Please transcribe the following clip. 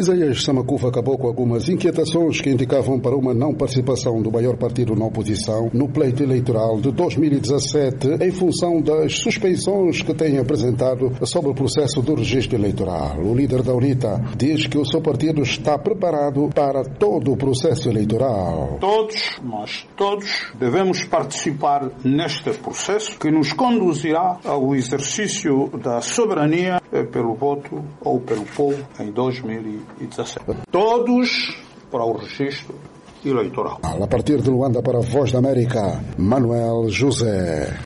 Isaías Samakufa acabou com algumas inquietações que indicavam para uma não participação do maior partido na oposição no pleito eleitoral de 2017 em função das suspeições que tem apresentado sobre o processo do registro eleitoral. O líder da UNITA diz que o seu partido está preparado para todo o processo eleitoral. Nós todos devemos participar neste processo que nos conduzirá ao exercício da soberania pelo voto ou pelo povo em 2017. Todos para o registro eleitoral. A partir de Luanda para a Voz da América, Manuel José.